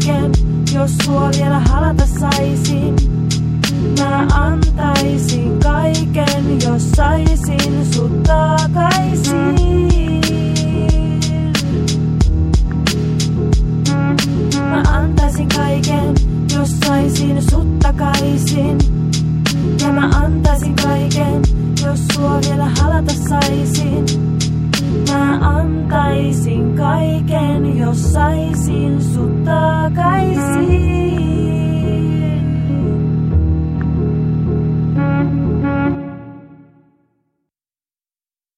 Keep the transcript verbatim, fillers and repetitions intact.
kaiken, jos sua vielä halata saisin. Mä antaisin kaiken, jos saisin sut takaisin. Mä antaisin kaiken, jos saisin sut takaisin. Ja mä antaisin kaiken, jos sua vielä halata saisin. Mä antaisin kaiken, jos saisin sut takaisin.